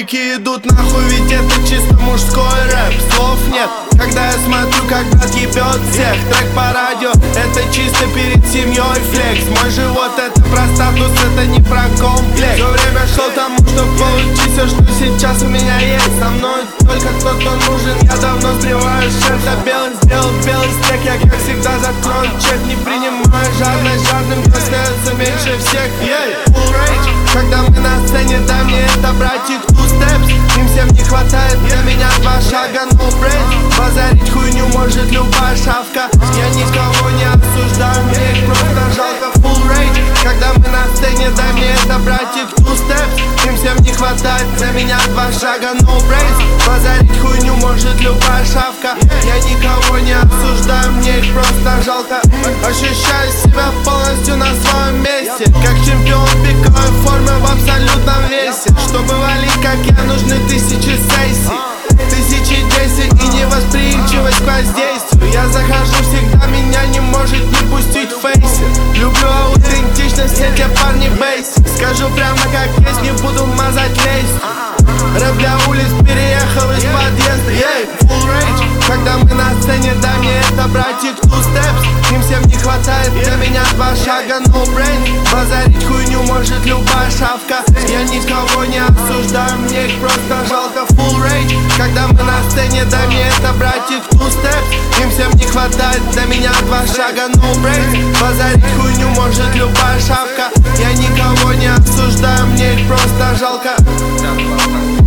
Паблики идут нахуй, ведь это чисто мужской рэп. Слов нет, когда я смотрю, как брат ебет всех. Трек по радио, это чисто перед семьей флекс. Мой живот это про статус, это не про комплекс. Все время шел тому, что получить все, что сейчас у меня есть. Со мной только тот, кто нужен, я давно сбриваю шеф. Я белый сделал белый стек, я как всегда закрою чек. Не принимаю жадность, жадным остается меньше всех. Full rage, когда мы на сцене, дай мне это, братик, two steps. Им всем не хватает для меня два шага, no brain. Базарить хуйню может любая шавка. Я никого не осуждаю, мне их просто жалко. Full rage, когда мы на сцене, дай мне это, братик, two steps. Им всем не хватает для меня два шага, no brains. Базарить хуйню может любая шавка. Я никого не осуждаю, мне их просто жалко. Ощущаю себя полностью на своем месте, как чемпион пиковой формы в абсолютном весе. Чтобы валить, как я, нужны тысячи сессий, тысячи действий и невосприимчивость к воздействию. Я захожу всегда, меня не может не пустить в фейсе. Люблю аутентичность, эти парни бейси. Скажу прямо как есть, не буду мазать лезть. Рэп для улиц переехал из подъезда. Full rage, когда мы на сцене, дай мне это, братик, two steps. Им всем не хватает для меня два шага, no brain. Базарить хуйню может любая шавка. Я никого не осуждаю, мне их просто жалко. Full rage, когда мы на сцене, дай мне это, братик, two steps. Им всем не хватает для меня два шага, no brain. Базарить хуйню может любая шавка. Я никого не осуждаю, мне их просто жалко.